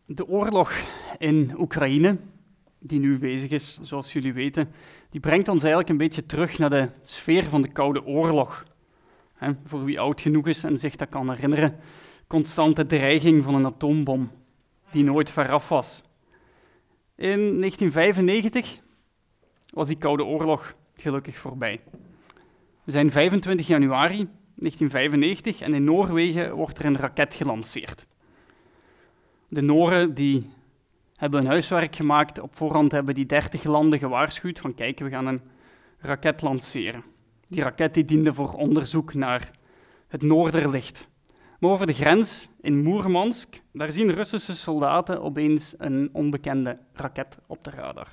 De oorlog in Oekraïne, die nu bezig is, zoals jullie weten, die brengt ons eigenlijk een beetje terug naar de sfeer van de Koude Oorlog. Voor wie oud genoeg is en zich dat kan herinneren, constante dreiging van een atoombom, die nooit veraf was. In 1995 was die Koude Oorlog gelukkig voorbij. We zijn 25 januari 1995 en in Noorwegen wordt er een raket gelanceerd. De Noren die hebben hun huiswerk gemaakt. Op voorhand hebben die 30 landen gewaarschuwd van kijk, we gaan een raket lanceren. Die raket die diende voor onderzoek naar het Noorderlicht. Maar over de grens in Moermansk, daar zien Russische soldaten opeens een onbekende raket op de radar.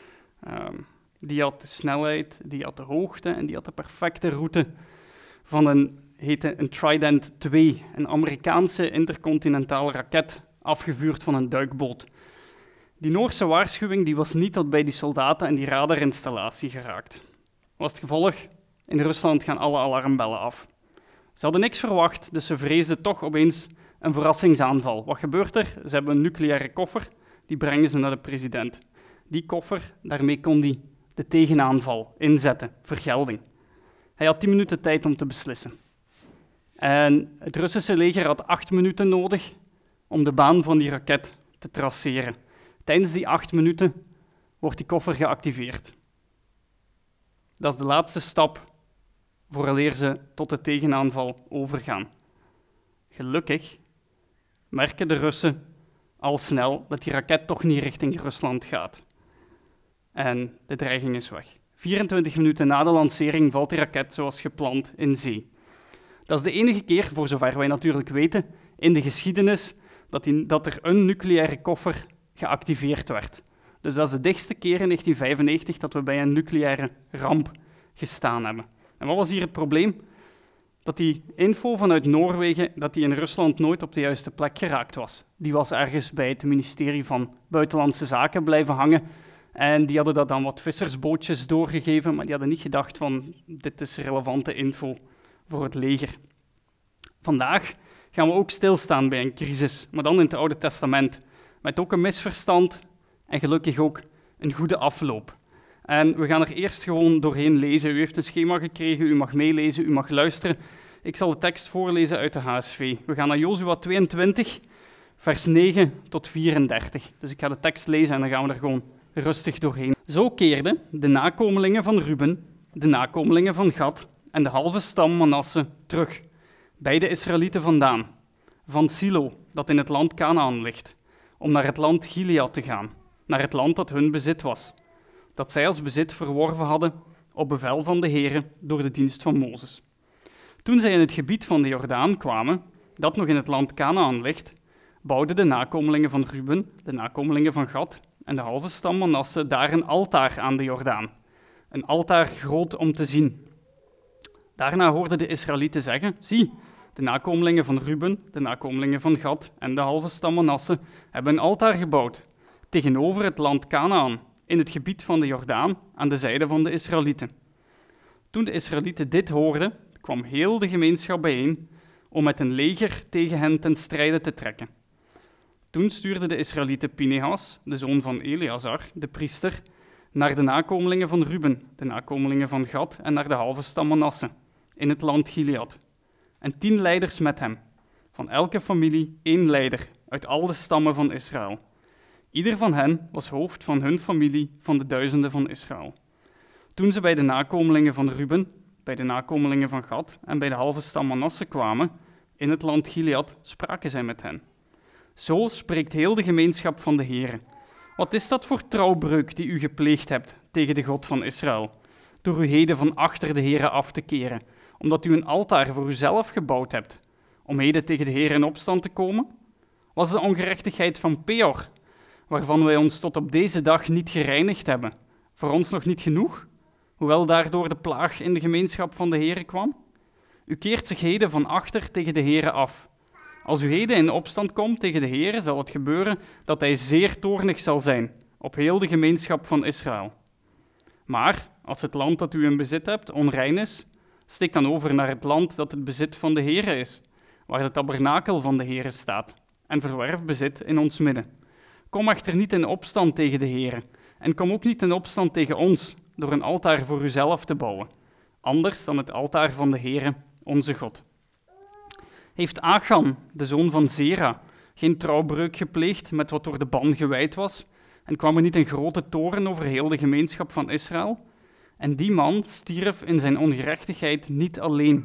Die had de snelheid, die had de hoogte en die had de perfecte route van een Trident II, een Amerikaanse intercontinentale raket, afgevuurd van een duikboot. Die Noorse waarschuwing die was niet tot bij die soldaten en die radarinstallatie geraakt. Was het gevolg? In Rusland gaan alle alarmbellen af. Ze hadden niks verwacht, dus ze vreesden toch opeens een verrassingsaanval. Wat gebeurt er? Ze hebben een nucleaire koffer, die brengen ze naar de president. Die koffer, daarmee kon hij de tegenaanval inzetten, vergelding. Hij had 10 minuten tijd om te beslissen. En het Russische leger had 8 minuten nodig om de baan van die raket te traceren. Tijdens die 8 minuten wordt die koffer geactiveerd. Dat is de laatste stap vooraleer ze tot de tegenaanval overgaan. Gelukkig merken de Russen al snel dat die raket toch niet richting Rusland gaat. En de dreiging is weg. 24 minuten na de lancering valt die raket zoals gepland in zee. Dat is de enige keer, voor zover wij natuurlijk weten, in de geschiedenis dat er een nucleaire koffer geactiveerd werd. Dus dat is de dichtste keer in 1995 dat we bij een nucleaire ramp gestaan hebben. En wat was hier het probleem? Dat die info vanuit Noorwegen, dat die in Rusland nooit op de juiste plek geraakt was. Die was ergens bij het ministerie van Buitenlandse Zaken blijven hangen. En die hadden dat dan wat vissersbootjes doorgegeven, maar die hadden niet gedacht van dit is relevante info voor het leger. Vandaag gaan we ook stilstaan bij een crisis, maar dan in het Oude Testament. Met ook een misverstand en gelukkig ook een goede afloop. En we gaan er eerst gewoon doorheen lezen. U heeft een schema gekregen, u mag meelezen, u mag luisteren. Ik zal de tekst voorlezen uit de HSV. We gaan naar Jozua 22, vers 9 tot 34. Dus ik ga de tekst lezen en dan gaan we er gewoon rustig doorheen. Zo keerden de nakomelingen van Ruben, de nakomelingen van Gad en de halve stam Manasse terug, bij de Israëlieten vandaan, van Silo, dat in het land Kanaan ligt, om naar het land Gilead te gaan, naar het land dat hun bezit was, dat zij als bezit verworven hadden op bevel van de Heere door de dienst van Mozes. Toen zij in het gebied van de Jordaan kwamen, dat nog in het land Kanaan ligt, bouwden de nakomelingen van Ruben, de nakomelingen van Gad en de halve stam Manasse daar een altaar aan de Jordaan, een altaar groot om te zien. Daarna hoorden de Israëlieten zeggen, zie, de nakomelingen van Ruben, de nakomelingen van Gad en de halve stam Manasse hebben een altaar gebouwd tegenover het land Kanaan, in het gebied van de Jordaan, aan de zijde van de Israëlieten. Toen de Israëlieten dit hoorden, kwam heel de gemeenschap bijeen om met een leger tegen hen ten strijde te trekken. Toen stuurden de Israëlieten Pinehas, de zoon van Eleazar, de priester, naar de nakomelingen van Ruben, de nakomelingen van Gad en naar de halve stam Manasse, in het land Gilead. En 10 leiders met hem, van elke familie 1 leider, uit al de stammen van Israël. Ieder van hen was hoofd van hun familie van de duizenden van Israël. Toen ze bij de nakomelingen van Ruben, bij de nakomelingen van Gad en bij de halve stam Manasse kwamen, in het land Gilead, spraken zij met hen. Zo spreekt heel de gemeenschap van de Heere. Wat is dat voor trouwbreuk die u gepleegd hebt tegen de God van Israël, door u heden van achter de Heere af te keren, omdat u een altaar voor uzelf gebouwd hebt, om heden tegen de Heere in opstand te komen? Was de ongerechtigheid van Peor, waarvan wij ons tot op deze dag niet gereinigd hebben, voor ons nog niet genoeg, hoewel daardoor de plaag in de gemeenschap van de Heere kwam? U keert zich heden van achter tegen de Heere af. Als u heden in opstand komt tegen de Heere, zal het gebeuren dat hij zeer toornig zal zijn op heel de gemeenschap van Israël. Maar als het land dat u in bezit hebt onrein is, steek dan over naar het land dat het bezit van de Heere is, waar de tabernakel van de Heere staat, en verwerf bezit in ons midden. Kom echter niet in opstand tegen de Heere, en kom ook niet in opstand tegen ons, door een altaar voor uzelf te bouwen, anders dan het altaar van de Heere, onze God. Heeft Achan, de zoon van Zera, geen trouwbreuk gepleegd met wat door de ban gewijd was, en kwam er niet een grote toorn over heel de gemeenschap van Israël? En die man stierf in zijn ongerechtigheid niet alleen.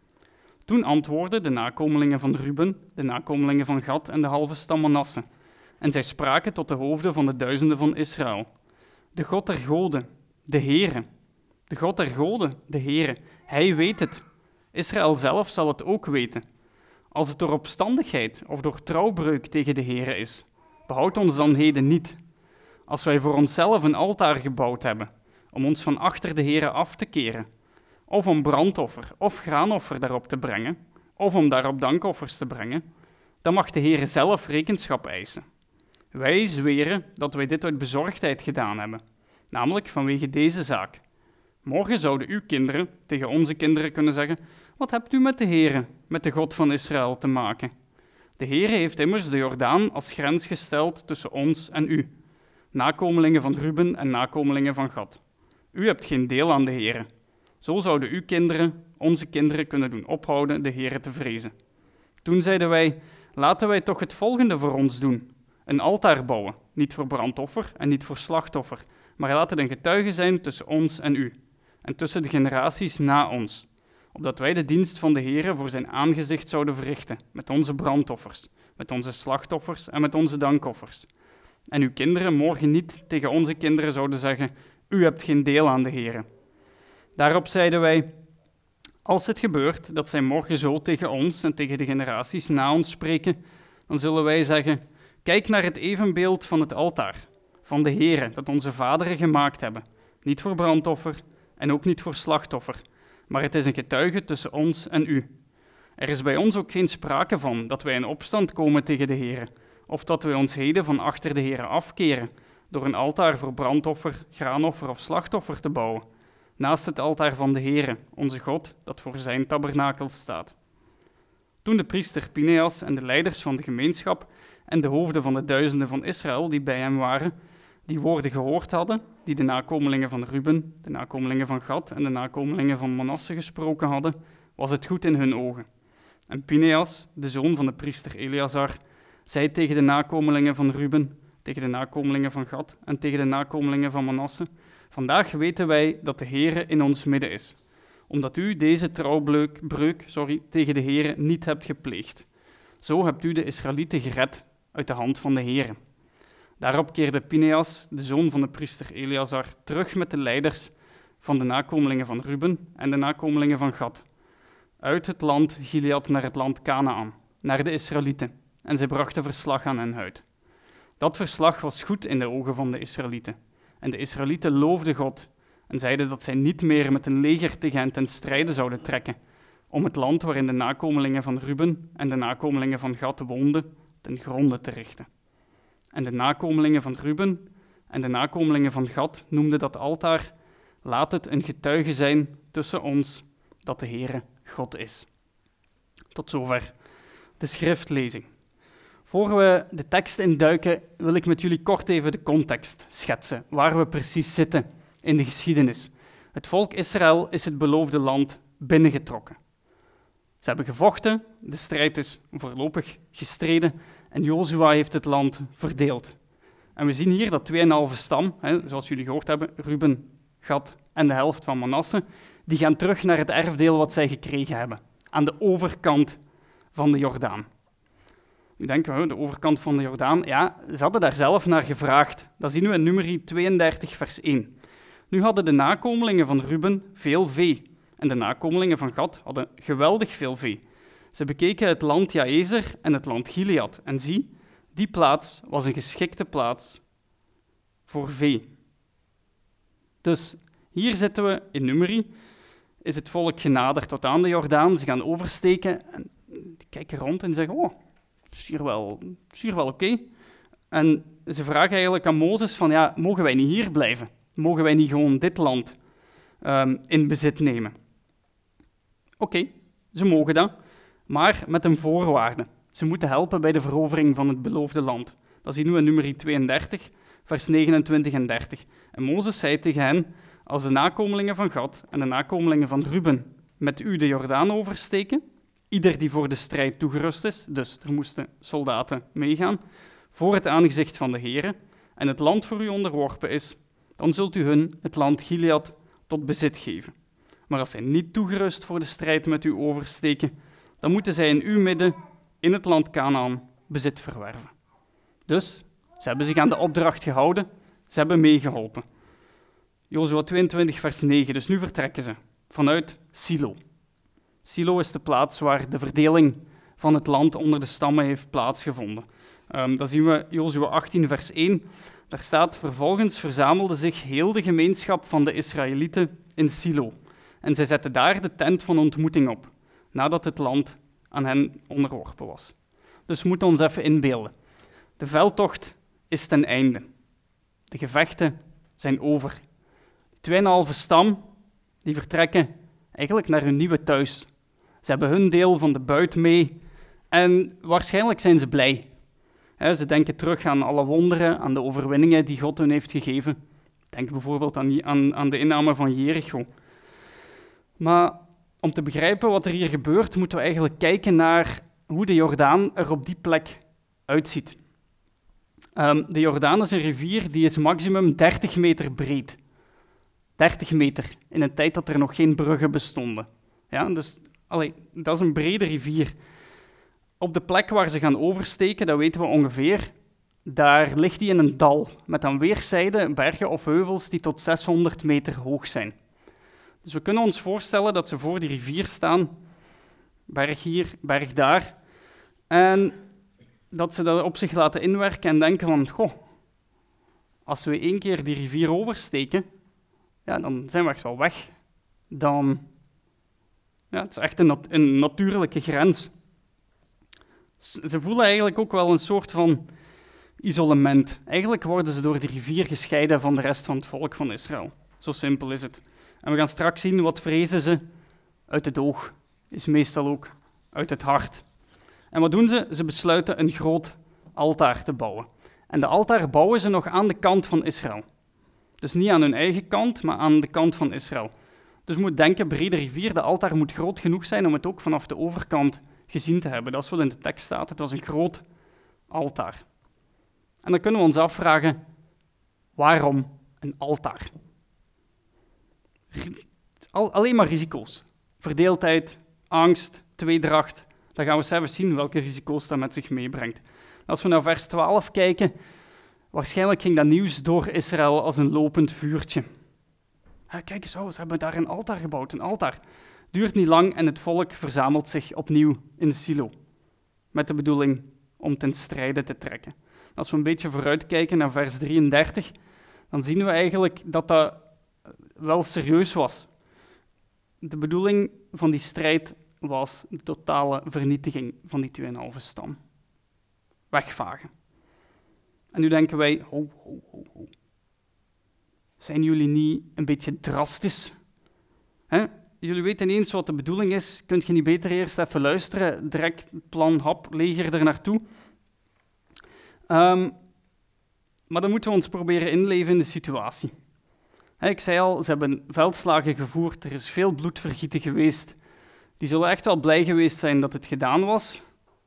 Toen antwoordden de nakomelingen van Ruben, de nakomelingen van Gad en de halve stam Manasse. En zij spraken tot de hoofden van de duizenden van Israël. De God der goden, de Heere. De God der goden, de Heere. Hij weet het. Israël zelf zal het ook weten. Als het door opstandigheid of door trouwbreuk tegen de Heere is, behoud ons dan heden niet. Als wij voor onszelf een altaar gebouwd hebben, om ons van achter de Heere af te keren, of om brandoffer of graanoffer daarop te brengen, of om daarop dankoffers te brengen, dan mag de Heere zelf rekenschap eisen. Wij zweren dat wij dit uit bezorgdheid gedaan hebben, namelijk vanwege deze zaak. Morgen zouden uw kinderen tegen onze kinderen kunnen zeggen: wat hebt u met de Heere, met de God van Israël, te maken? De Heere heeft immers de Jordaan als grens gesteld tussen ons en u, nakomelingen van Ruben en nakomelingen van Gad. U hebt geen deel aan de Heere. Zo zouden uw kinderen, onze kinderen, kunnen doen ophouden de Heere te vrezen. Toen zeiden wij: laten wij toch het volgende voor ons doen. Een altaar bouwen, niet voor brandoffer en niet voor slachtoffer, maar laat het een getuige zijn tussen ons en u, en tussen de generaties na ons, opdat wij de dienst van de Heere voor zijn aangezicht zouden verrichten, met onze brandoffers, met onze slachtoffers en met onze dankoffers. En uw kinderen morgen niet tegen onze kinderen zouden zeggen: u hebt geen deel aan de Heere. Daarop zeiden wij: als het gebeurt dat zij morgen zo tegen ons en tegen de generaties na ons spreken, dan zullen wij zeggen: kijk naar het evenbeeld van het altaar, van de Heere, dat onze vaderen gemaakt hebben, niet voor brandoffer en ook niet voor slachtoffer, maar het is een getuige tussen ons en u. Er is bij ons ook geen sprake van dat wij in opstand komen tegen de Heere, of dat wij ons heden van achter de Heere afkeren, door een altaar voor brandoffer, graanoffer of slachtoffer te bouwen, naast het altaar van de Heere, onze God, dat voor zijn tabernakel staat. Toen de priester Pineas en de leiders van de gemeenschap en de hoofden van de duizenden van Israël die bij hem waren, die woorden gehoord hadden, die de nakomelingen van Ruben, de nakomelingen van Gad en de nakomelingen van Manasse gesproken hadden, was het goed in hun ogen. En Pineas, de zoon van de priester Eleazar, zei tegen de nakomelingen van Ruben, tegen de nakomelingen van Gad en tegen de nakomelingen van Manasse: vandaag weten wij dat de Heere in ons midden is, omdat u deze trouwbreuk tegen de Heere niet hebt gepleegd. Zo hebt u de Israëlieten gered uit de hand van de Heere. Daarop keerde Pineas, de zoon van de priester Eleazar, terug met de leiders van de nakomelingen van Ruben en de nakomelingen van Gad, uit het land Gilead naar het land Kanaan, naar de Israëlieten, en zij brachten verslag aan hen uit. Dat verslag was goed in de ogen van de Israëlieten, en de Israëlieten loofden God en zeiden dat zij niet meer met een leger tegen hen ten strijde zouden trekken, om het land waarin de nakomelingen van Ruben en de nakomelingen van Gad woonden, ten gronde te richten. En de nakomelingen van Ruben en de nakomelingen van Gad noemden dat altaar: laat het een getuige zijn tussen ons dat de Heere God is. Tot zover de schriftlezing. Voor we de tekst induiken, wil ik met jullie kort even de context schetsen, waar we precies zitten in de geschiedenis. Het volk Israël is het beloofde land binnengetrokken. Ze hebben gevochten, de strijd is voorlopig gestreden en Jozua heeft het land verdeeld. En we zien hier dat 2,5 stam, zoals jullie gehoord hebben, Ruben, Gad en de helft van Manasse, die gaan terug naar het erfdeel wat zij gekregen hebben, aan de overkant van de Jordaan. Nu denken we, de overkant van de Jordaan, ja, ze hadden daar zelf naar gevraagd. Dat zien we in Numeri 32, vers 1. Nu hadden de nakomelingen van Ruben veel vee en de nakomelingen van Gad hadden geweldig veel vee. Ze bekeken het land Jaezer en het land Gilead en zie, die plaats was een geschikte plaats voor vee. Dus hier zitten we in Numeri, is het volk genaderd tot aan de Jordaan, ze gaan oversteken en die kijken rond en zeggen: oh, het is hier wel oké. En ze vragen eigenlijk aan Mozes van: ja, mogen wij niet hier blijven? Mogen wij niet gewoon dit land in bezit nemen? Oké, ze mogen dat, maar met een voorwaarde. Ze moeten helpen bij de verovering van het beloofde land. Dat zien we in Numeri 32, vers 29 en 30. En Mozes zei tegen hen, als de nakomelingen van Gad en de nakomelingen van Ruben met u de Jordaan oversteken, ieder die voor de strijd toegerust is, dus er moesten soldaten meegaan, voor het aangezicht van de Heere, en het land voor u onderworpen is, dan zult u hun het land Gilead tot bezit geven. Maar als zij niet toegerust voor de strijd met u oversteken, dan moeten zij in uw midden, in het land Kanaan, bezit verwerven. Dus, ze hebben zich aan de opdracht gehouden, ze hebben meegeholpen. Jozua 22, vers 9, dus nu vertrekken ze vanuit Silo. Silo is de plaats waar de verdeling van het land onder de stammen heeft plaatsgevonden. Dan zien we Jozua 18, vers 1. Daar staat, vervolgens verzamelde zich heel de gemeenschap van de Israëlieten in Silo. En zij zetten daar de tent van ontmoeting op, nadat het land aan hen onderworpen was. Dus we moeten ons even inbeelden. De veldtocht is ten einde. De gevechten zijn over. 2,5 stam, die vertrekken eigenlijk naar hun nieuwe thuis. Ze hebben hun deel van de buit mee en waarschijnlijk zijn ze blij. Ze denken terug aan alle wonderen, aan de overwinningen die God hun heeft gegeven. Denk bijvoorbeeld aan de inname van Jericho. Maar om te begrijpen wat er hier gebeurt, moeten we eigenlijk kijken naar hoe de Jordaan er op die plek uitziet. De Jordaan is een rivier die is maximum 30 meter breed. 30 meter, in een tijd dat er nog geen bruggen bestonden. Ja, dus dat is een brede rivier. Op de plek waar ze gaan oversteken, dat weten we ongeveer, daar ligt die in een dal, met aan weerszijden bergen of heuvels die tot 600 meter hoog zijn. Dus we kunnen ons voorstellen dat ze voor die rivier staan, berg hier, berg daar, en dat ze dat op zich laten inwerken en denken van, goh, als we 1 keer die rivier oversteken, ja, dan zijn we echt wel weg. Het is echt een natuurlijke grens. Ze voelen eigenlijk ook wel een soort van isolement. Eigenlijk worden ze door die rivier gescheiden van de rest van het volk van Israël. Zo simpel is het. En we gaan straks zien wat vrezen ze uit het oog, is meestal ook uit het hart. En wat doen ze? Ze besluiten een groot altaar te bouwen. En de altaar bouwen ze nog aan de kant van Israël. Dus niet aan hun eigen kant, maar aan de kant van Israël. Dus je moet denken, brede rivier, de altaar moet groot genoeg zijn om het ook vanaf de overkant gezien te hebben. Dat is wat in de tekst staat, het was een groot altaar. En dan kunnen we ons afvragen, waarom een altaar? Alleen maar risico's. Verdeeldheid, angst, tweedracht. Dan gaan we zelfs zien welke risico's dat met zich meebrengt. Als we naar vers 12 kijken, waarschijnlijk ging dat nieuws door Israël als een lopend vuurtje. Kijk eens, ze hebben daar een altaar gebouwd, een altaar. Duurt niet lang en het volk verzamelt zich opnieuw in Silo, met de bedoeling om ten strijde te trekken. Als we een beetje vooruitkijken naar vers 33, dan zien we eigenlijk dat dat wel serieus was. De bedoeling van die strijd was de totale vernietiging van die 2,5 stam. Wegvagen. En nu denken wij, ho. Zijn jullie niet een beetje drastisch? Jullie weten ineens wat de bedoeling is. Kunt je niet beter eerst even luisteren? Direct plan, hap, leger er naartoe. Maar dan moeten we ons proberen inleven in de situatie. Ik zei al, ze hebben veldslagen gevoerd. Er is veel bloedvergieten geweest. Die zullen echt wel blij geweest zijn dat het gedaan was.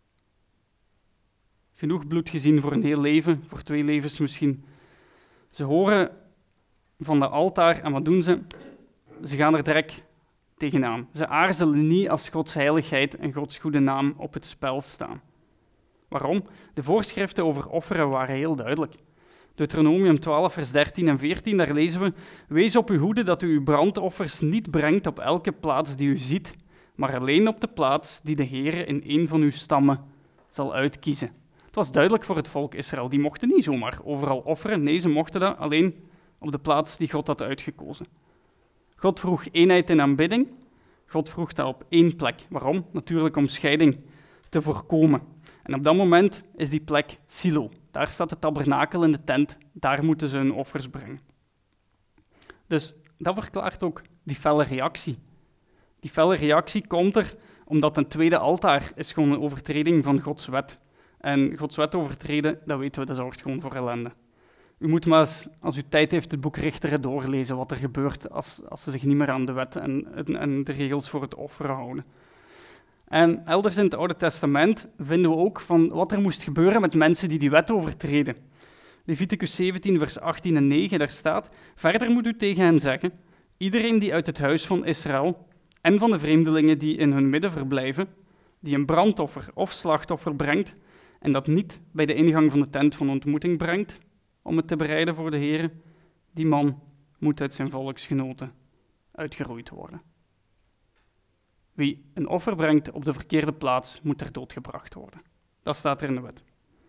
Genoeg bloed gezien voor een heel leven, voor 2 levens misschien. Ze horen van de altaar en wat doen ze? Ze gaan er direct tegenaan. Ze aarzelen niet als Gods heiligheid en Gods goede naam op het spel staan. Waarom? De voorschriften over offeren waren heel duidelijk. Deuteronomium 12, vers 13 en 14, daar lezen we: Wees op uw hoede dat u uw brandoffers niet brengt op elke plaats die u ziet, maar alleen op de plaats die de Heere in een van uw stammen zal uitkiezen. Het was duidelijk voor het volk Israël. Die mochten niet zomaar overal offeren. Nee, ze mochten dat alleen op de plaats die God had uitgekozen. God vroeg eenheid in aanbidding. God vroeg dat op 1 plek. Waarom? Natuurlijk om scheiding te voorkomen. En op dat moment is die plek Silo. Daar staat de tabernakel in de tent. Daar moeten ze hun offers brengen. Dus dat verklaart ook die felle reactie. Die felle reactie komt er omdat een tweede altaar is gewoon een overtreding van Gods wet. En Gods wet overtreden, dat weten we, dat zorgt gewoon voor ellende. U moet maar eens, als u tijd heeft, het boek Richteren doorlezen, wat er gebeurt als ze zich niet meer aan de wet en de regels voor het offer houden. En elders in het Oude Testament vinden we ook van wat er moest gebeuren met mensen die wet overtreden. Leviticus 17, vers 18 en 9, daar staat: verder moet u tegen hen zeggen, iedereen die uit het huis van Israël en van de vreemdelingen die in hun midden verblijven, die een brandoffer of slachtoffer brengt, en dat niet bij de ingang van de tent van ontmoeting brengt, om het te bereiden voor de Heere, die man moet uit zijn volksgenoten uitgeroeid worden. Wie een offer brengt op de verkeerde plaats, moet ter dood gebracht worden. Dat staat er in de wet.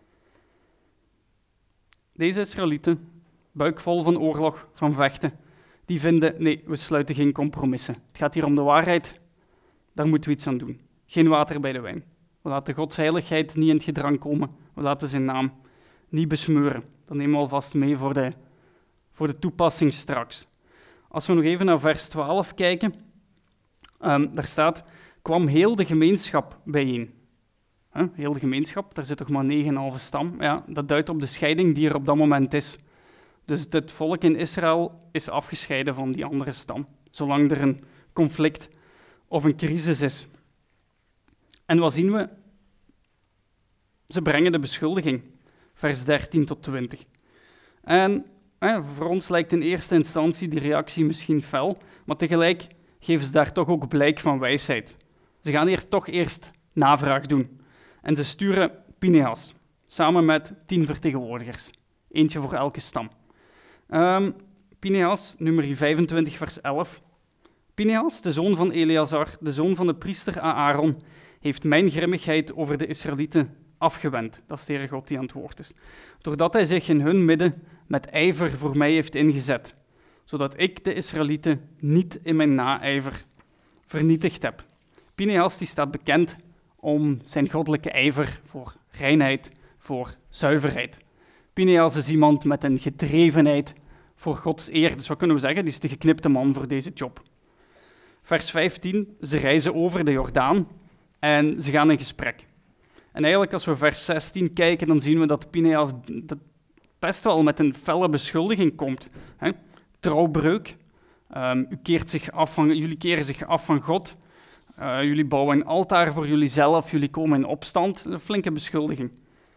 Deze Israëlieten, buikvol van oorlog, van vechten, die vinden, nee, we sluiten geen compromissen. Het gaat hier om de waarheid, daar moeten we iets aan doen. Geen water bij de wijn. We laten Gods heiligheid niet in het gedrang komen. We laten zijn naam niet besmeuren. Dat nemen we alvast mee voor de toepassing straks. Als we nog even naar vers 12 kijken, daar staat, kwam heel de gemeenschap bijeen. Heel de gemeenschap, daar zit toch maar 9,5 stam. Ja, dat duidt op de scheiding die er op dat moment is. Dus het volk in Israël is afgescheiden van die andere stam, zolang er een conflict of een crisis is. En wat zien we? Ze brengen de beschuldiging, vers 13 tot 20. En voor ons lijkt in eerste instantie die reactie misschien fel, maar tegelijk geven ze daar toch ook blijk van wijsheid. Ze gaan toch eerst navraag doen. En ze sturen Pinehas, samen met 10 vertegenwoordigers. Eentje voor elke stam. Pinehas, nummer 25, vers 11. Pinehas, de zoon van Eleazar, de zoon van de priester Aaron, heeft mijn grimmigheid over de Israëlieten afgewend. Dat is de Heere God die aan het woord is. Doordat hij zich in hun midden met ijver voor mij heeft ingezet, zodat ik de Israëlieten niet in mijn naijver vernietigd heb. Pinehas die staat bekend om zijn goddelijke ijver voor reinheid, voor zuiverheid. Pinehas is iemand met een gedrevenheid voor Gods eer. Dus wat kunnen we zeggen? Die is de geknipte man voor deze job. Vers 15, ze reizen over de Jordaan en ze gaan in gesprek. En eigenlijk als we vers 16 kijken, dan zien we dat Pinehas best wel met een felle beschuldiging komt. Trouwbreuk, jullie keren zich af van God, jullie bouwen een altaar voor jullie zelf, jullie komen in opstand. Een flinke beschuldiging.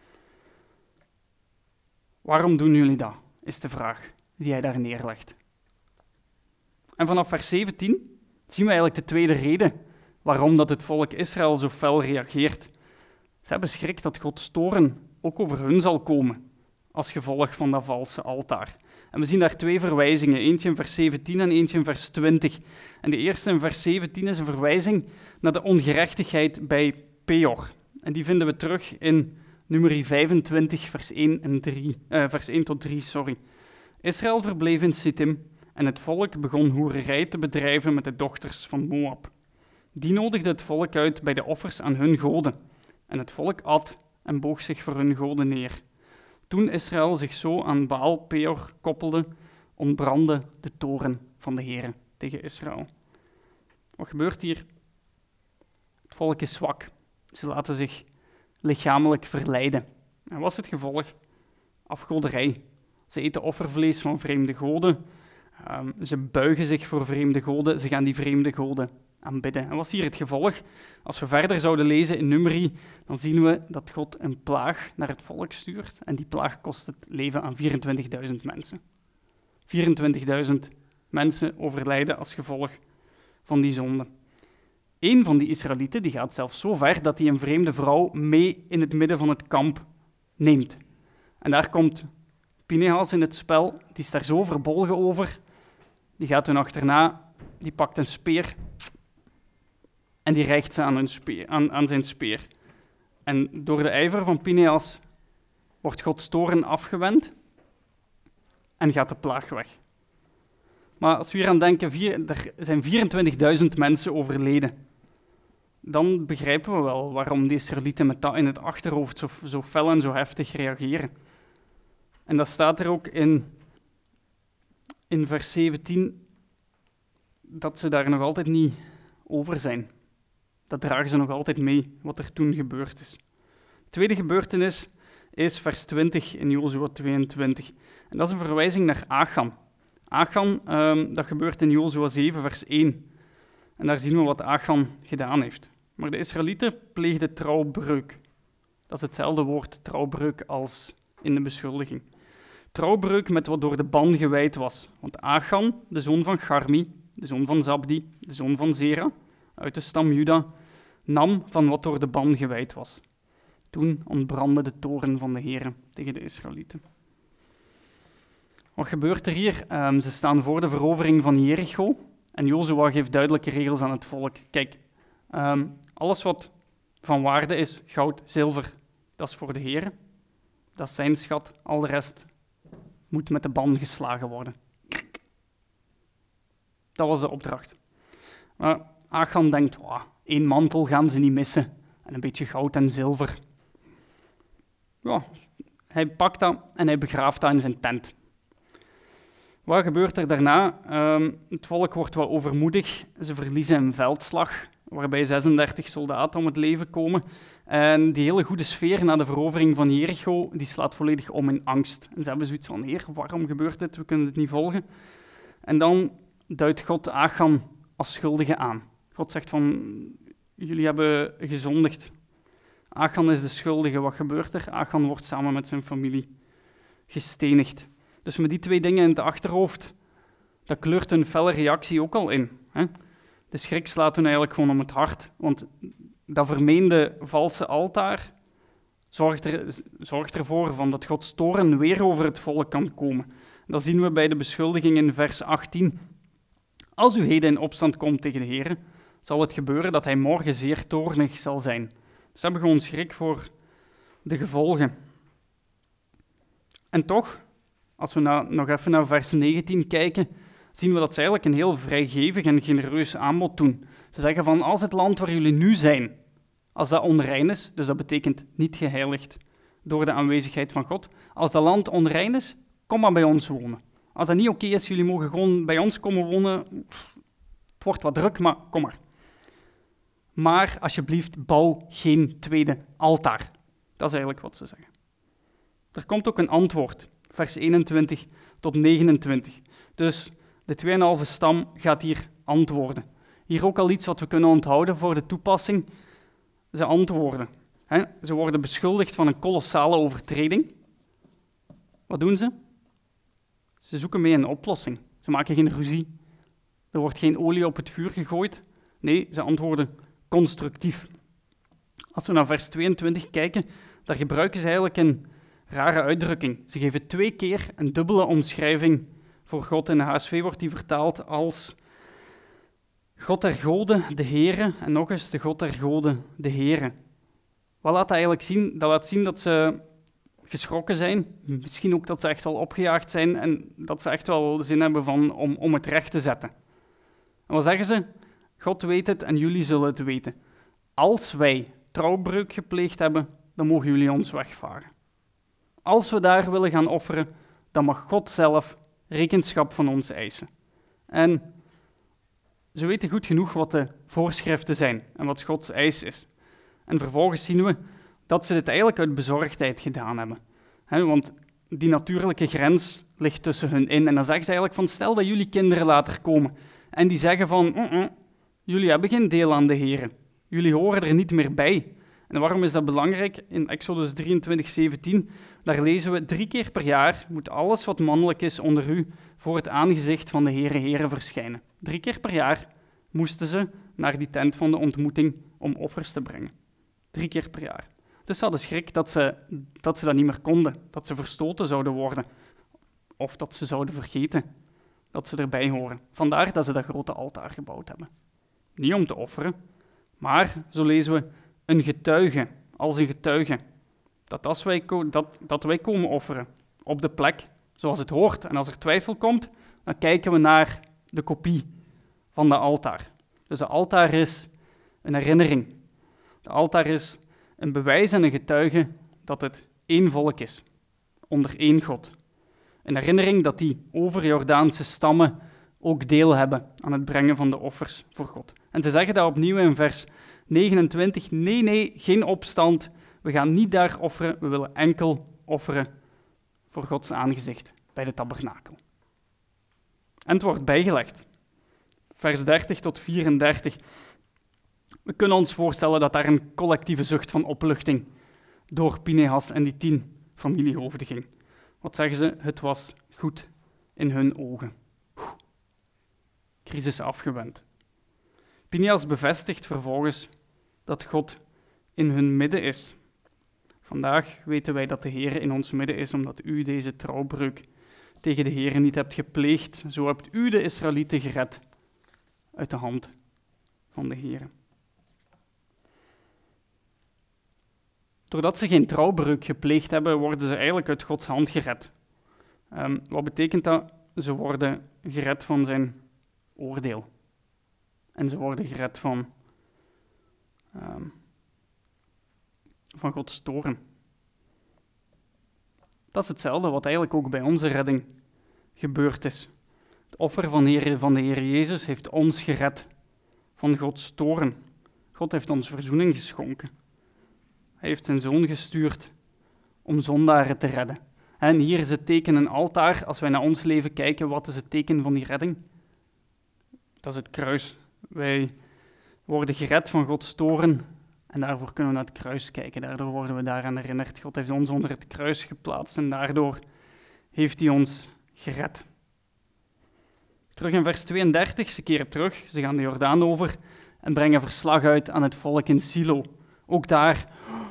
Waarom doen jullie dat, is de vraag die hij daar neerlegt. En vanaf vers 17 zien we eigenlijk de tweede reden waarom dat het volk Israël zo fel reageert. Ze hebben schrik dat Gods toorn ook over hun zal komen, als gevolg van dat valse altaar. En we zien daar 2 verwijzingen, eentje in vers 17 en eentje in vers 20. En de eerste in vers 17 is een verwijzing naar de ongerechtigheid bij Peor. En die vinden we terug in nummer 25, vers 1 tot 3. Israël verbleef in Sittim en het volk begon hoererij te bedrijven met de dochters van Moab. Die nodigde het volk uit bij de offers aan hun goden. En het volk at en boog zich voor hun goden neer. Toen Israël zich zo aan Baal Peor koppelde, ontbrandde de toorn van de Heere tegen Israël. Wat gebeurt hier? Het volk is zwak. Ze laten zich lichamelijk verleiden. En wat is het gevolg? Afgoderij. Ze eten offervlees van vreemde goden. Ze buigen zich voor vreemde goden. Ze gaan die vreemde goden aanbidden. En wat is hier het gevolg? Als we verder zouden lezen in Numeri, dan zien we dat God een plaag naar het volk stuurt. En die plaag kost het leven aan 24.000 mensen. 24.000 mensen overlijden als gevolg van die zonde. Eén van die Israëlieten die gaat zelfs zo ver dat hij een vreemde vrouw mee in het midden van het kamp neemt. En daar komt Pinehas in het spel, die is daar zo verbolgen over. Die gaat hun achterna, die pakt een speer en die rijgt ze aan zijn speer. En door de ijver van Pinehas wordt Gods toorn afgewend en gaat de plaag weg. Maar als we hier aan denken, er zijn 24.000 mensen overleden. Dan begrijpen we wel waarom de Israëlieten met dat in het achterhoofd zo fel en zo heftig reageren. En dat staat er ook in vers 17, dat ze daar nog altijd niet over zijn. Dat dragen ze nog altijd mee, wat er toen gebeurd is. Tweede gebeurtenis is vers 20 in Jozua 22. En dat is een verwijzing naar Achan. Achan, dat gebeurt in Jozua 7, vers 1. En daar zien we wat Achan gedaan heeft. Maar de Israëlieten pleegden trouwbreuk. Dat is hetzelfde woord trouwbreuk als in de beschuldiging. Trouwbreuk met wat door de ban gewijd was. Want Achan, de zoon van Garmi, de zoon van Zabdi, de zoon van Zera, uit de stam Juda, nam van wat door de ban gewijd was. Toen ontbrandde de toorn van de Heere tegen de Israëlieten. Wat gebeurt er hier? Ze staan voor de verovering van Jericho en Jozua geeft duidelijke regels aan het volk. Kijk, alles wat van waarde is, goud, zilver, dat is voor de Heere. Dat is zijn schat, al de rest moet met de ban geslagen worden. Dat was de opdracht. Maar Achan denkt, 1 mantel gaan ze niet missen en een beetje goud en zilver. Ja, hij pakt dat en hij begraaft dat in zijn tent. Wat gebeurt er daarna? Het volk wordt wat overmoedig. Ze verliezen een veldslag, waarbij 36 soldaten om het leven komen. En die hele goede sfeer na de verovering van Jericho, die slaat volledig om in angst. En ze hebben zoiets van, Heer, waarom gebeurt dit? We kunnen het niet volgen. En dan duidt God Achan als schuldige aan. God zegt van, jullie hebben gezondigd. Achan is de schuldige. Wat gebeurt er? Achan wordt samen met zijn familie gestenigd. Dus met die 2 dingen in het achterhoofd, dat kleurt een felle reactie ook al in. Hè? De schrik slaat hun eigenlijk gewoon om het hart. Want dat vermeende valse altaar zorgt ervoor van dat Gods toorn weer over het volk kan komen. Dat zien we bij de beschuldiging in vers 18. Als u heden in opstand komt tegen de Heere, zal het gebeuren dat hij morgen zeer toornig zal zijn. Ze hebben gewoon schrik voor de gevolgen. En toch, als we nog even naar vers 19 kijken, zien we dat ze eigenlijk een heel vrijgevig en genereus aanbod doen. Ze zeggen van, als het land waar jullie nu zijn, als dat onrein is, dus dat betekent niet geheiligd door de aanwezigheid van God, als dat land onrein is, kom maar bij ons wonen. Als dat niet oké is, jullie mogen gewoon bij ons komen wonen. Het wordt wat druk, maar kom maar. Maar alsjeblieft, bouw geen tweede altaar. Dat is eigenlijk wat ze zeggen. Er komt ook een antwoord, vers 21 tot 29. Dus de 2,5 stam gaat hier antwoorden. Hier ook al iets wat we kunnen onthouden voor de toepassing. Ze antwoorden. Ze worden beschuldigd van een kolossale overtreding. Wat doen ze? Ze zoeken mee een oplossing. Ze maken geen ruzie. Er wordt geen olie op het vuur gegooid. Nee, ze antwoorden constructief. Als we naar vers 22 kijken, daar gebruiken ze eigenlijk een rare uitdrukking. Ze geven 2 keer een dubbele omschrijving voor God. In de HSV wordt die vertaald als God der goden, de Heere, en nog eens de God der goden, de Heere. Wat laat dat eigenlijk zien? Dat laat zien dat ze geschrokken zijn, misschien ook dat ze echt wel opgejaagd zijn en dat ze echt wel de zin hebben om het recht te zetten. En wat zeggen ze? God weet het en jullie zullen het weten. Als wij trouwbreuk gepleegd hebben, dan mogen jullie ons wegvaren. Als we daar willen gaan offeren, dan mag God zelf rekenschap van ons eisen. En ze weten goed genoeg wat de voorschriften zijn en wat Gods eis is. En vervolgens zien we dat ze dit eigenlijk uit bezorgdheid gedaan hebben. Want die natuurlijke grens ligt tussen hun in. En dan zeggen ze eigenlijk van, stel dat jullie kinderen later komen en die zeggen van, jullie hebben geen deel aan de Heere. Jullie horen er niet meer bij. En waarom is dat belangrijk? In Exodus 23:17, daar lezen we, 3 keer per jaar moet alles wat mannelijk is onder u voor het aangezicht van de Heere verschijnen. 3 keer per jaar moesten ze naar die tent van de ontmoeting om offers te brengen. 3 keer per jaar. Dus ze hadden schrik dat ze dat niet meer konden, dat ze verstoten zouden worden. Of dat ze zouden vergeten dat ze erbij horen. Vandaar dat ze dat grote altaar gebouwd hebben. Niet om te offeren, maar, zo lezen we, een getuige, als een getuige. Dat wij komen offeren op de plek zoals het hoort. En als er twijfel komt, dan kijken we naar de kopie van de altaar. Dus de altaar is een herinnering. De altaar is een bewijs en een getuige dat het één volk is, onder één God. Een herinnering dat die overjordaanse stammen ook deel hebben aan het brengen van de offers voor God. En ze zeggen dat opnieuw in vers 29, nee, geen opstand, we gaan niet daar offeren, we willen enkel offeren voor Gods aangezicht bij de tabernakel. En het wordt bijgelegd. Vers 30 tot 34. We kunnen ons voorstellen dat daar een collectieve zucht van opluchting door Pinehas en die 10 familiehoofden ging. Wat zeggen ze? Het was goed in hun ogen. Crisis afgewend. Pinehas bevestigt vervolgens dat God in hun midden is. Vandaag weten wij dat de Heer in ons midden is, omdat u deze trouwbreuk tegen de Heer niet hebt gepleegd. Zo hebt u de Israëlieten gered uit de hand van de Heer. Doordat ze geen trouwbreuk gepleegd hebben, worden ze eigenlijk uit Gods hand gered. Wat betekent dat? Ze worden gered van zijn oordeel. En ze worden gered van Gods toorn. Dat is hetzelfde wat eigenlijk ook bij onze redding gebeurd is. Het offer van de Heer Jezus heeft ons gered van Gods toorn. God heeft ons verzoening geschonken. Hij heeft zijn Zoon gestuurd om zondaren te redden. En hier is het teken een altaar. Als wij naar ons leven kijken, wat is het teken van die redding? Dat is het kruis. Wij worden gered van Gods toorn en daarvoor kunnen we naar het kruis kijken. Daardoor worden we daaraan herinnerd. God heeft ons onder het kruis geplaatst en daardoor heeft hij ons gered. Terug in vers 32, ze keren terug, ze gaan de Jordaan over en brengen verslag uit aan het volk in Silo. Ook daar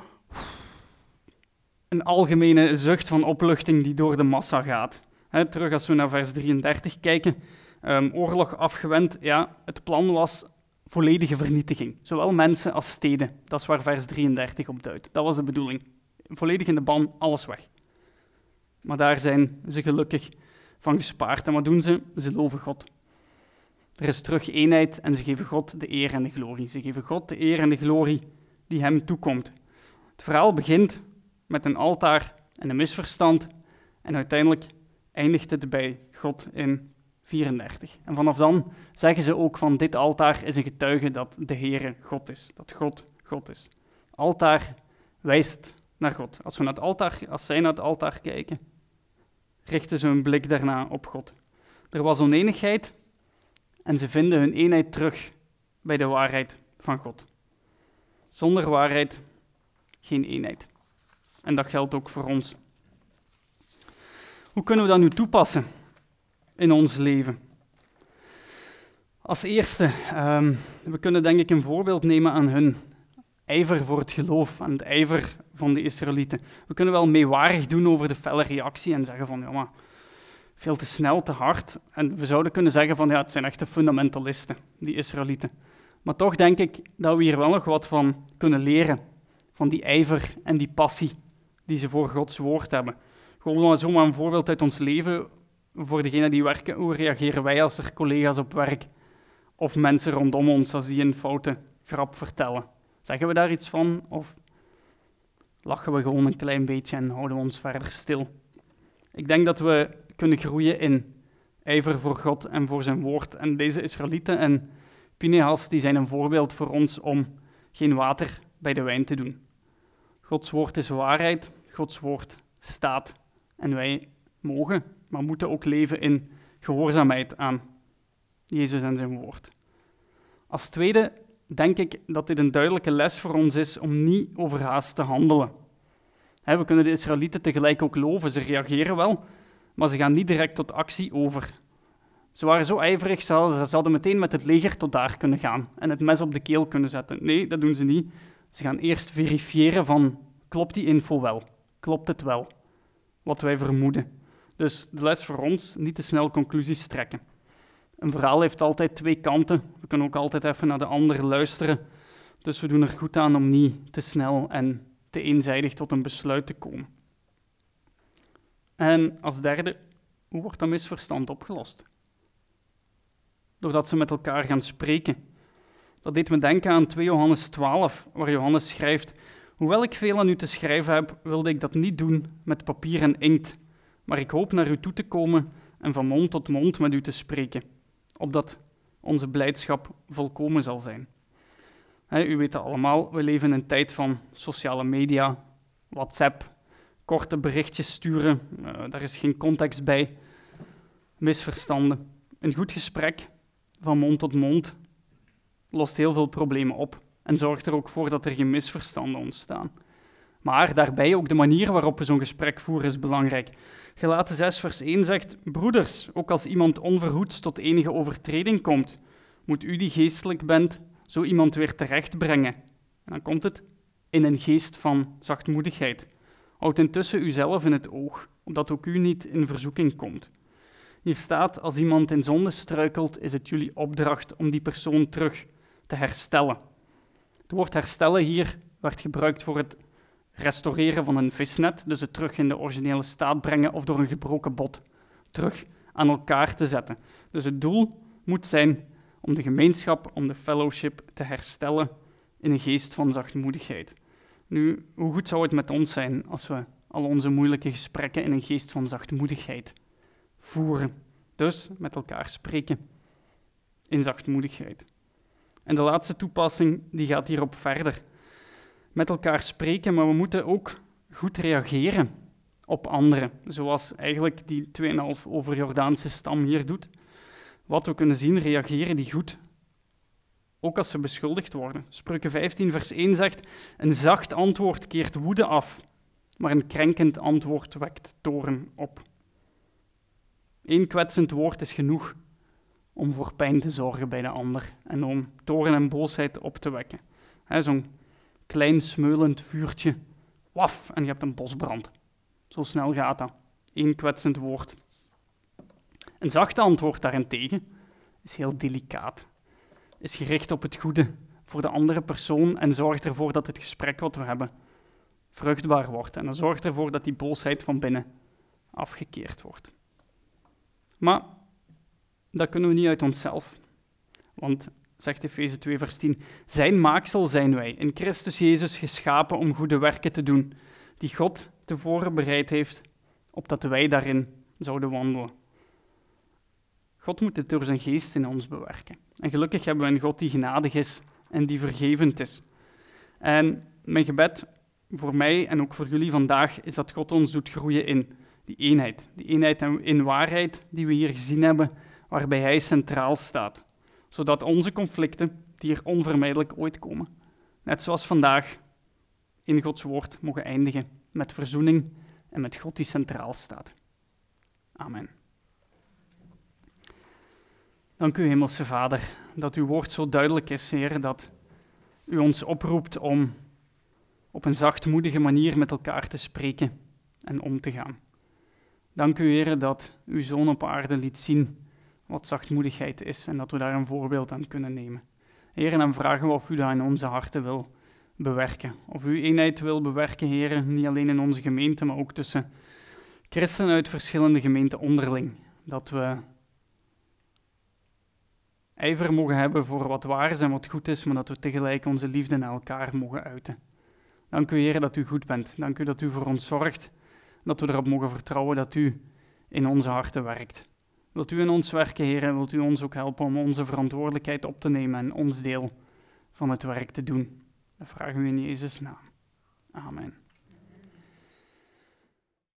een algemene zucht van opluchting die door de massa gaat. Terug als we naar vers 33 kijken, oorlog afgewend, ja, het plan was volledige vernietiging. Zowel mensen als steden, dat is waar vers 33 op duidt. Dat was de bedoeling. Volledig in de ban, alles weg. Maar daar zijn ze gelukkig van gespaard. En wat doen ze? Ze loven God. Er is terug eenheid en ze geven God de eer en de glorie. Ze geven God de eer en de glorie die hem toekomt. Het verhaal begint met een altaar en een misverstand en uiteindelijk eindigt het bij God in 34. En vanaf dan zeggen ze ook van dit altaar is een getuige dat de Heere God is, dat God God is. Altaar wijst naar God. Als zij naar het altaar kijken, richten ze hun blik daarna op God. Er was oneenigheid en ze vinden hun eenheid terug bij de waarheid van God. Zonder waarheid geen eenheid. En dat geldt ook voor ons. Hoe kunnen we dat nu toepassen in ons leven? Als eerste, we kunnen denk ik een voorbeeld nemen aan hun ijver voor het geloof, aan de ijver van de Israëlieten. We kunnen wel meewarig doen over de felle reactie en zeggen van, ja maar, veel te snel, te hard. En we zouden kunnen zeggen van, ja, het zijn echte fundamentalisten, die Israëlieten. Maar toch denk ik dat we hier wel nog wat van kunnen leren, van die ijver en die passie die ze voor Gods woord hebben. Gewoon zomaar een voorbeeld uit ons leven, voor degenen die werken, hoe reageren wij als er collega's op werk of mensen rondom ons als die een foute grap vertellen? Zeggen we daar iets van of lachen we gewoon een klein beetje en houden we ons verder stil? Ik denk dat we kunnen groeien in ijver voor God en voor zijn woord. En deze Israëlieten en Pinehas die zijn een voorbeeld voor ons om geen water bij de wijn te doen. Gods woord is waarheid, Gods woord staat. En wij mogen, maar moeten ook leven in gehoorzaamheid aan Jezus en zijn woord. Als tweede denk ik dat dit een duidelijke les voor ons is om niet overhaast te handelen. We kunnen de Israëlieten tegelijk ook loven, ze reageren wel, maar ze gaan niet direct tot actie over. Ze waren zo ijverig, ze hadden meteen met het leger tot daar kunnen gaan en het mes op de keel kunnen zetten. Nee, dat doen ze niet. Ze gaan eerst verifiëren van, klopt die info wel? Klopt het wel? Wat wij vermoeden. Dus de les voor ons, niet te snel conclusies trekken. Een verhaal heeft altijd twee kanten. We kunnen ook altijd even naar de ander luisteren. Dus we doen er goed aan om niet te snel en te eenzijdig tot een besluit te komen. En als derde, hoe wordt dat misverstand opgelost? Doordat ze met elkaar gaan spreken. Dat deed me denken aan 2 Johannes 12, waar Johannes schrijft: hoewel ik veel aan u te schrijven heb, wilde ik dat niet doen met papier en inkt, maar ik hoop naar u toe te komen en van mond tot mond met u te spreken, opdat onze blijdschap volkomen zal zijn. U weet het allemaal, we leven in een tijd van sociale media, WhatsApp, korte berichtjes sturen, daar is geen context bij, misverstanden. Een goed gesprek van mond tot mond lost heel veel problemen op en zorgt er ook voor dat er geen misverstanden ontstaan. Maar daarbij ook de manier waarop we zo'n gesprek voeren is belangrijk. Galaten 6 vers 1 zegt, broeders, ook als iemand onverhoeds tot enige overtreding komt, moet u die geestelijk bent, zo iemand weer terechtbrengen. En dan komt het, in een geest van zachtmoedigheid. Houd intussen uzelf in het oog, opdat ook u niet in verzoeking komt. Hier staat, als iemand in zonde struikelt, is het jullie opdracht om die persoon terug te herstellen. Het woord herstellen hier werd gebruikt voor het restaureren van een visnet, dus het terug in de originele staat brengen of door een gebroken bot terug aan elkaar te zetten. Dus het doel moet zijn om de gemeenschap, om de fellowship te herstellen in een geest van zachtmoedigheid. Nu, hoe goed zou het met ons zijn als we al onze moeilijke gesprekken in een geest van zachtmoedigheid voeren. Dus met elkaar spreken in zachtmoedigheid. En de laatste toepassing die gaat hierop verder. Met elkaar spreken, maar we moeten ook goed reageren op anderen. Zoals eigenlijk die 2,5 over Jordaanse stam hier doet. Wat we kunnen zien, reageren die goed. Ook als ze beschuldigd worden. Spreuken 15 vers 1 zegt, een zacht antwoord keert woede af, maar een krenkend antwoord wekt toorn op. 1 kwetsend woord is genoeg om voor pijn te zorgen bij de ander en om toorn en boosheid op te wekken. Zo'n klein smeulend vuurtje, waf, en je hebt een bosbrand. Zo snel gaat dat. 1 kwetsend woord. Een zacht antwoord daarentegen is heel delicaat. Is gericht op het goede voor de andere persoon en zorgt ervoor dat het gesprek wat we hebben vruchtbaar wordt. En dan zorgt ervoor dat die boosheid van binnen afgekeerd wordt. Maar dat kunnen we niet uit onszelf. Want, zegt Efeze 2 vers 10, zijn maaksel zijn wij, in Christus Jezus geschapen om goede werken te doen, die God tevoren bereid heeft, opdat wij daarin zouden wandelen. God moet het door zijn geest in ons bewerken. En gelukkig hebben we een God die genadig is en die vergevend is. En mijn gebed voor mij en ook voor jullie vandaag is dat God ons doet groeien in die eenheid. Die eenheid in waarheid die we hier gezien hebben, waarbij hij centraal staat. Zodat onze conflicten, die er onvermijdelijk ooit komen, net zoals vandaag, in Gods woord mogen eindigen met verzoening en met God die centraal staat. Amen. Dank u, Hemelse Vader, dat uw woord zo duidelijk is, Heer, dat u ons oproept om op een zachtmoedige manier met elkaar te spreken en om te gaan. Dank u, Heer, dat uw Zoon op aarde liet zien wat zachtmoedigheid is en dat we daar een voorbeeld aan kunnen nemen. Heer, en dan vragen we of u dat in onze harten wil bewerken. Of u eenheid wil bewerken, Heer, niet alleen in onze gemeente, maar ook tussen christenen uit verschillende gemeenten onderling. Dat we ijver mogen hebben voor wat waar is en wat goed is, maar dat we tegelijk onze liefde naar elkaar mogen uiten. Dank u, Heer, dat u goed bent. Dank u dat u voor ons zorgt. Dat we erop mogen vertrouwen dat u in onze harten werkt. Wilt u in ons werken, Heer, en wilt u ons ook helpen om onze verantwoordelijkheid op te nemen en ons deel van het werk te doen. Dat vragen we in Jezus' naam. Amen.